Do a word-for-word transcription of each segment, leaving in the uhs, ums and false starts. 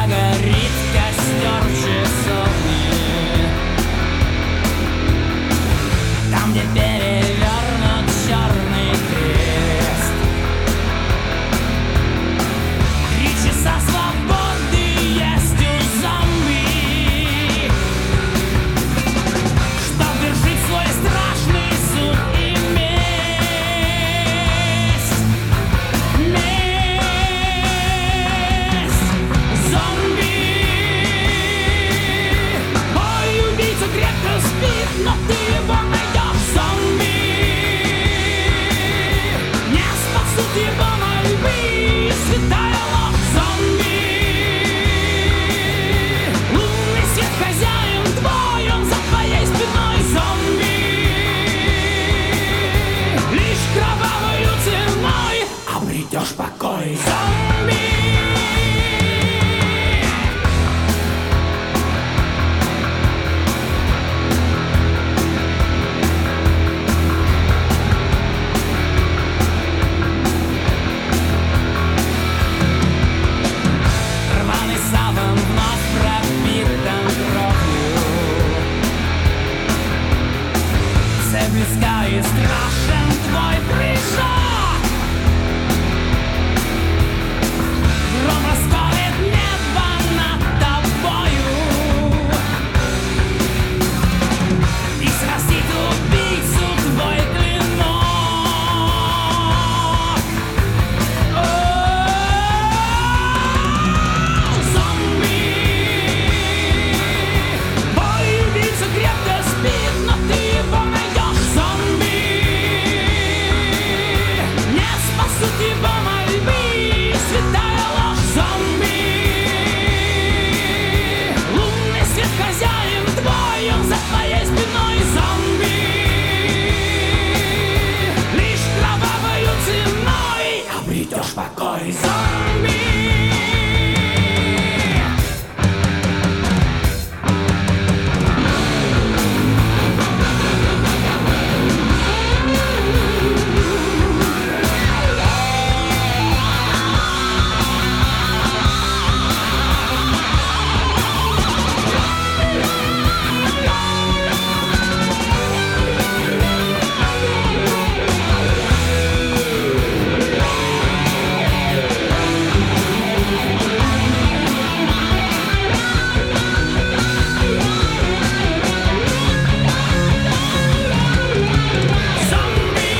горит костер в часовне, там, где перевернут черный крест. Три часа свободы есть у зомби, чтоб вершить свой страшный суд и месть. Месть. Зомби. Ой, убийца крепко спит, но ты его найдешь. Зомби. Не спасут его мольбы и святая ложь. Зомби. Лунный свет хозяин твой, он за твоей спиной. Зомби. Лишь кровавою ценой обретешь покой. Зомби. Рваный саван вновь пропитан кровью, все близка и страшен твой прыжок. Гром расколет небо над тобою и срастит убийцу твой клинок. О, зомби. Ой, убийца крепко спит, но ты его найдешь. Зомби. Не спасут его мольбы и святая ложь. Зомби. Лунный свет хозяин твой, он за твоей спиной. Зомби. Лишь кровавою ценой обретешь покой. Зомби. Зомби.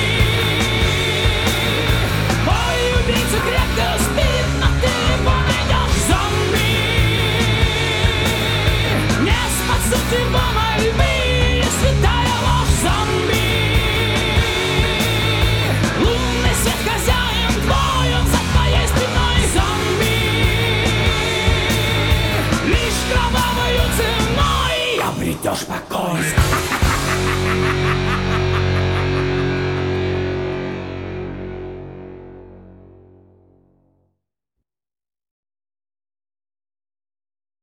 Ой, убийца крепко спит, но ты его найдешь. Зомби. Не спасут его мольбы и святая ложь. Зомби. Лунный свет хозяин твой, он за твоей спиной. Зомби. Лишь кровавою ценой обретешь покой.